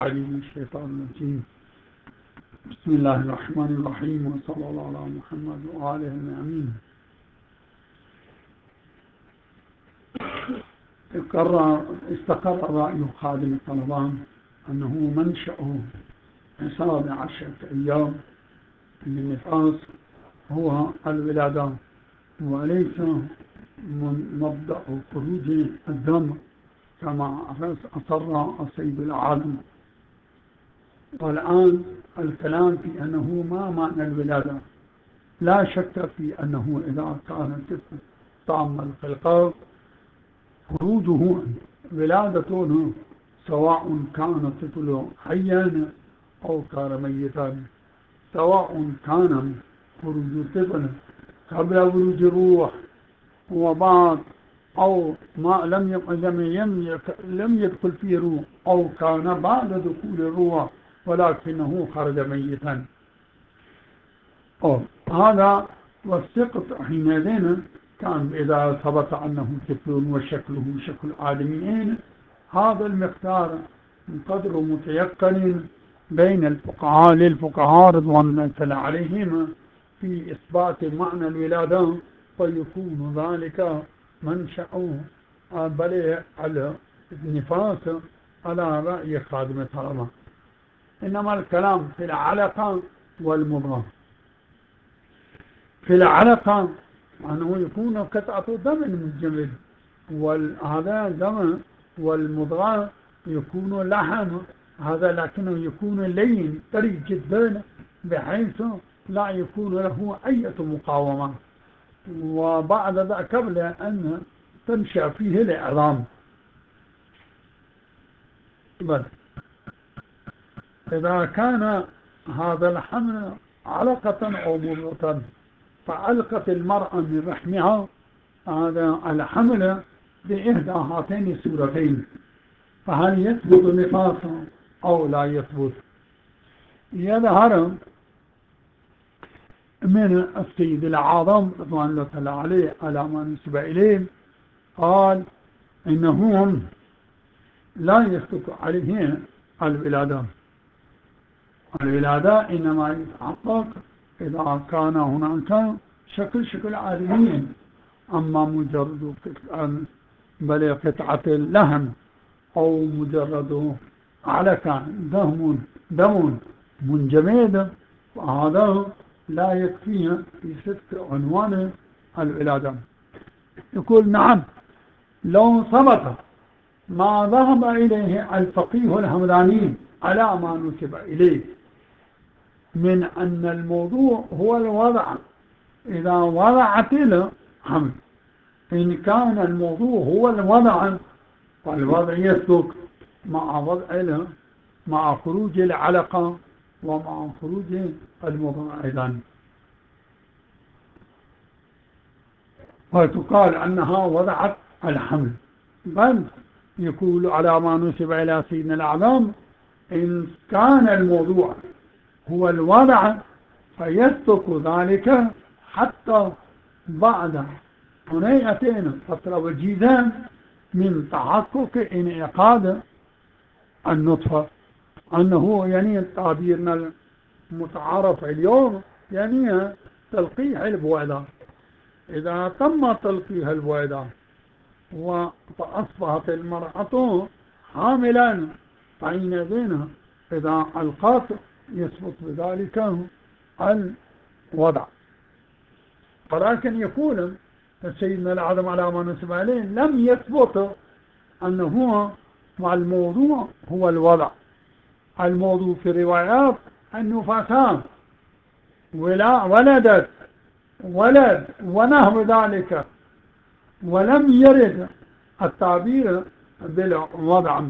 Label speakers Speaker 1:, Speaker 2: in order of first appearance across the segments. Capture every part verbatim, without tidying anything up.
Speaker 1: عليم الشيطان الرجيم. بسم الله الرحمن الرحيم، وصلى الله على محمد وآله الأمين. استقر رأي خادم طلبان أنه منشأه حساب عشرة أيام من النفاس هو الولادة، وليس من مبدأ خروج الدم كما أصر السيد العالم. والآن الكلام في أنه ما معنى الولادة. لا شك في أنه إذا كان الطفل تام الخلقة خروجه ولادته، سواء كان الطفل حيا أو كان ميتا، سواء كان خروج الطفل قبل ورود الروح وبعد، أو ما لم لم لم يدخل فيه روح، أو كان بعد دخول الروح ولكنه خرج ميتا. أو هذا والسقط حينئذ كان إذا ثبت أنه طفل وشكله شكل آدميين، هذا المقدار قدر متيقن بين الفقهاء للفقهاء رضوان الله تعالى عليهم في إثبات معنى الولادة، فيكون ذلك منشأ بل على النفاس على رأي خادم الطلبة. إنما الكلام في العلقة والمضغة. في العلقة أنه يكون قطعة دم منجمد، وهذا دم، والمضغة يكون لحم، هذا لكنه يكون لين طري جدا بحيث لا يكون له أي مقاومة، وبعد ذلك قبل أن تنشأ فيه العظام. بل إذا كان هذا الحمل علقة أو مضغة فعلقت المرأة من رحمها هذا الحمل بإحدى هاتين السورتين، فهل يثبت نفاسا أو لا يثبت؟ يظهر من السيد العظم رضوان الله تعالى عليه على ما نسب إليه قال إنهم لا يثبت عليه الولادة. الولادة إنما يتحقق إذا كان هناك شكل شكل آدمي، أما مجرد بل قطعة اللحم أو مجرد علقة دم دم منجمد، فهذا لا يكفي في صدق عنوان الولادة. يقول نعم، لو ثبت ما ذهب إليه الفقيه الهمداني على ما نسب إليه من أن الموضوع هو الوضع إذا وضعت الحمل، إن كان الموضوع هو الوضع فالوضع يسلك مع وضع مع خروج العلقة ومع خروج المضغة أيضا، وتقال أنها وضعت الحمل. بل يقول على ما نسب إلى سيدنا الأعلام إن كان الموضوع هو الوضع فيسلك ذلك حتى بعد هنيئتين فترة وجيزان من تحقق انعقاد النطفة، أنه يعني تعبيرنا المتعارف اليوم يعني تلقيح البويضة. إذا تم تلقيح البويضة فأصبحت المرأة حاملا، فحينئذ إذا ألقت يثبت بذلك الوضع. ولكن يقول سيدنا العظم على ما نسب عليه لم يثبت أنه مع الموضوع هو الوضع. الموضوع في الروايات النفساء ولا ولدت ولد ونحو ذلك، ولم يرد التعبير بالوضع.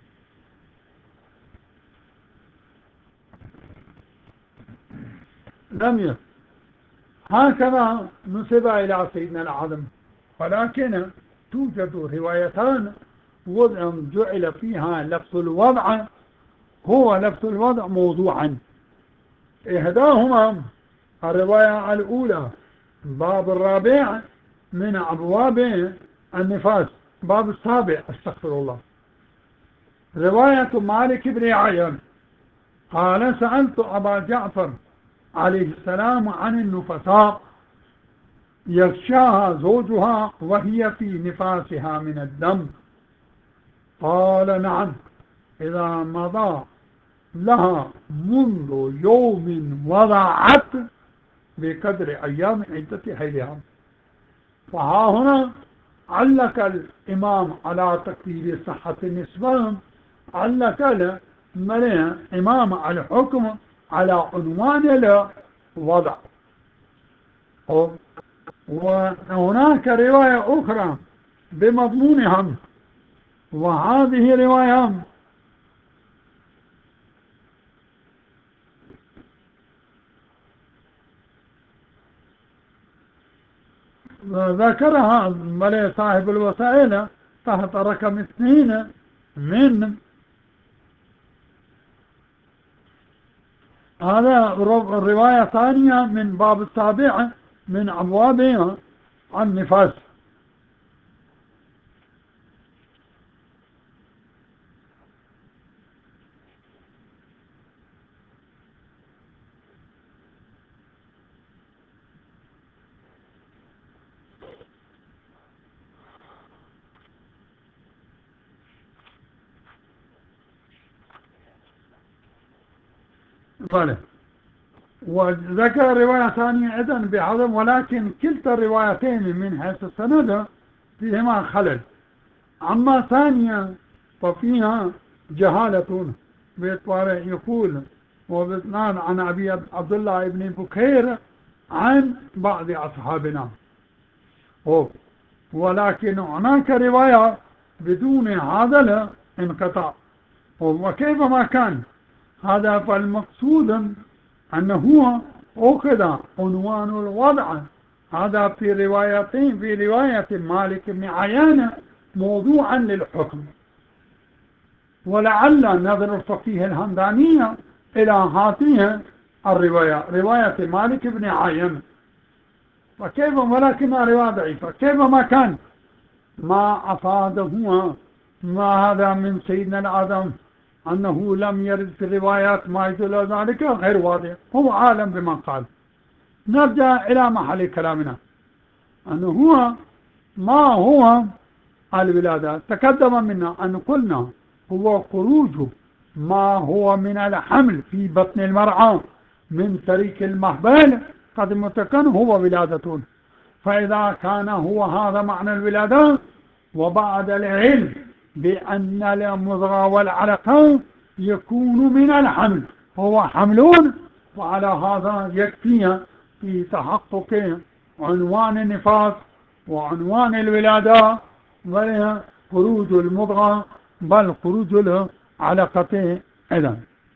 Speaker 1: لم يرد هكذا نسب إلى سيدنا العظم. ولكن توجد روايتان وضع جعل فيها لفظ الوضع هو لفظ الوضع موضوعا. إحداهما الرواية الأولى باب الرابع من أبواب النفاس، باب السابع استغفر الله، رواية مالك بن عيان قال سألت أبا جعفر عليه السلام عن النفساء يغشاها زوجها وهي في نفاسها من الدم، قال نعم إذا مضى لها منذ يوم وضعت بقدر أيام عدة حيلها. فها هنا علق الإمام على تقدير صحة النسبة، علق الإمام على الحكم على عنوان الوضع. وهناك رواية أخرى بمضمونها، وهذه رواية ذكرها ملي صاحب الوسائل تحت رقم اثنين من هذا الرواية ثانية من باب السابع من أبواب النفاس. وذكر رواية ثانية أيضا بعظم، ولكن كلتا الروايتين من حيث السند فيهما خلل. أما ثانية ففيها جهالة بإطوار يقول وبإثنان عن أبي عبد الله بن بكير عن بعض أصحابنا، ولكن هناك رواية بدون هذا الانقطاع. وكيف ما كان هذا فالمقصود أنه أخذ عنوان الوضع هذا في روايتين، في رواية مالك بن عيان موضوعا للحكم، ولعل نظر الفقيه الهمدانية إلى هذه الرواية رواية مالك بن عيان، وكيف ولكنها رواية ضعيفة. كيف ما كان ما أفاده ما هذا من سيدنا الآدم أنه لم يرد في الروايات ما يدل ذلك غير واضح، هو عالم بما قال. نرجع إلى محل كلامنا أنه هو ما هو الولادة. تقدم منا أن قلنا هو خروج ما هو من الحمل في بطن المرأة من طريق المهبل قد متكن هو ولادة. فإذا كان هو هذا معنى الولادة وبعد العلم بأن المضغة والعلقة يكون من الحمل هو حملون، وعلى هذا يكفي في تحقق عنوان النفاس وعنوان الولادة وخروج المضغة بل خروج العلقة أيضا.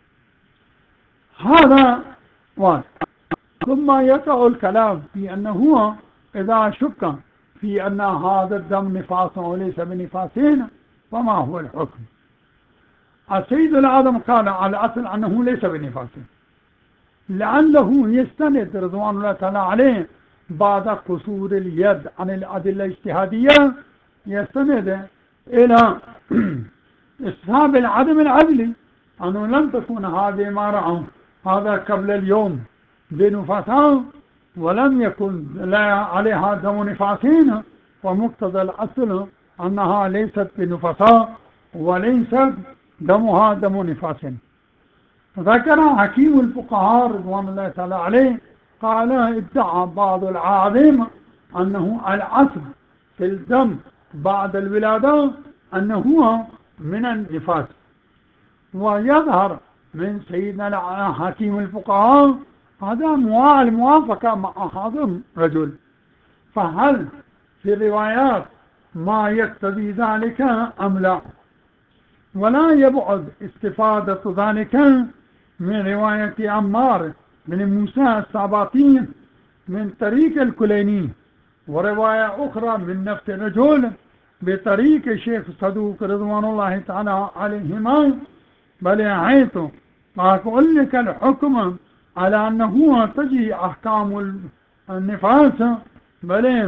Speaker 1: هذا واحد. ثم يقع الكلام في أنه إذا شك في أن هذا الدم نفاس وليس بنفاسين فما هو الحكم؟ السيد العظم قال على أصل أنه ليس بنفاسين، لعله يستند رضوان الله تعالى عليه بعد قصور اليد عن الأدلة الاجتهادية يستند إلى إسهاب العدم العدلي أنه لم تكن هذه ما رأوا هذا قبل اليوم بنفاسا ولم يكن لا عليها دم نفاسين، ومقتضى الأصل أنها ليست بنفاسا وليست دمها دم نفاسين. ذكر حكيم الفقهاء رضوان الله تعالى عليه قال ادعى بعض العالم أنه الأصل في الدم بعد الولادة أنه من النفاس، ويظهر من سيدنا حكيم الفقهاء هذا الموافقة مع هذا الرجل. فهل في الروايات ما يقتضي ذلك أم لا؟ ولا يبعد استفادة ذلك من رواية عمار بن موسى السباطي من طريق الكليني، ورواية أخرى من نفس الرجل بطريق الشيخ الصدوق رضوان الله تعالى عليهما، بل حيث أقول لك الحكم على أنه تجي أحكام النفاس، بل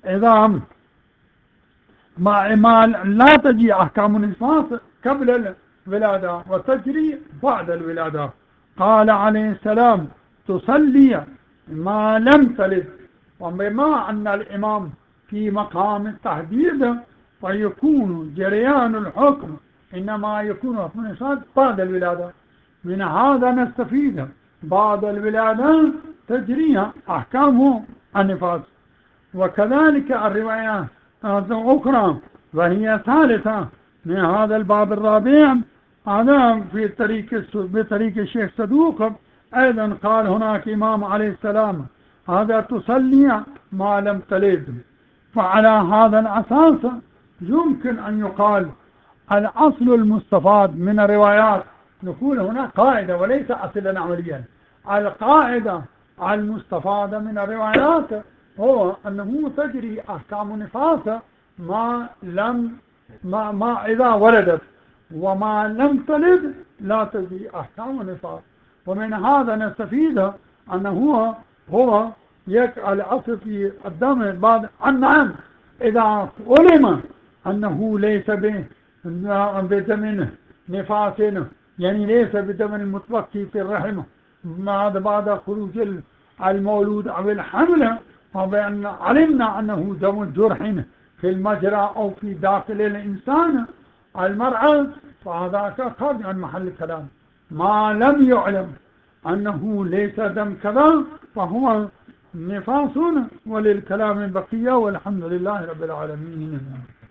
Speaker 1: إذا ما, ما لا تجي أحكام النفاس قبل الولادة وتجري بعد الولادة. قال عليه السلام تصلي ما لم تلد، وبما أن الإمام في مقام التحديد فيكون جريان الحكم إنما يكون حكم النفاس بعد الولادة. من هذا نستفيد بعد الولادة تجري أحكام النفاس. وكذلك الروايات الأخرى وهي ثالثة من هذا الباب الرابع، هذا في طريق بطريق الشيخ صدوق أيضا قال هناك إمام عليه السلام هذا تصلي ما لم تلد. فعلى هذا الأساس يمكن أن يقال الأصل المستفاد من الروايات، نقول هنا قاعدة وليس أصلا عمليا، القاعدة المستفادة من الروايات هو أنه تجري أحكام النفاس ما لم ما, ما إذا ولدت، وما لم تلد لا تجري أحكام النفاس. ومن هذا نستفيد أنه هو هو يقع الأصل في الدم بعد النعم إذا علم أنه ليس بدم نفاس، يعني ليس بدم المتبقي في الرحم بعد بعد خروج المولود أو الحمل، وبأن علمنا أنه دم جرح في المجرى أو في داخل الإنسان المرأة، فهذا خارج عن محل الكلام. ما لم يعلم أنه ليس دم كذا فهو نفاس، وللكلام بقية، والحمد لله رب العالمين.